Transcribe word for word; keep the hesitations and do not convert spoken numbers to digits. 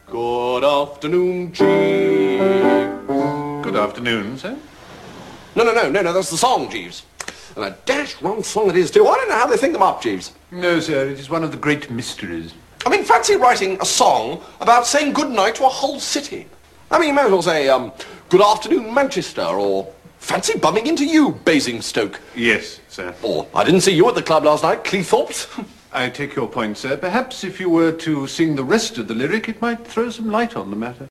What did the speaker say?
Good afternoon, Jeeves. Good afternoon, sir. No, no, no, no, no, that's the song, Jeeves. And a dash rum song it is, too. I don't know how they think them up, Jeeves. No, sir, it is one of the great mysteries. I mean, fancy writing a song about saying goodnight to a whole city. I mean, you might as well say, um, good afternoon, Manchester, or fancy bumming into you, Basingstoke. Yes, sir. Or, I didn't see you at the club last night, Cleethorpes. I take your point, sir. Perhaps if you were to sing the rest of the lyric, it might throw some light on the matter.